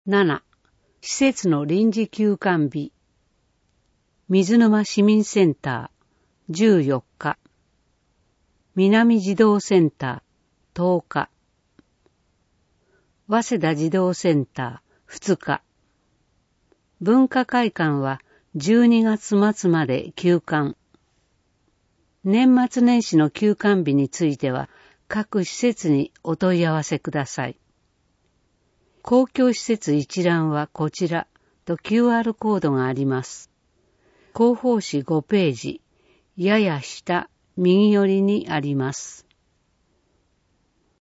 7. 施設の臨時休館日。水沼市民センター14日。南児童センター10日。早稲田児童センター2日。文化会館は12月末まで休館。年末年始の休館日については各施設にお問い合わせください。公共施設一覧はこちらと QR コードがあります。広報誌5ページ、やや下、右寄りにあります。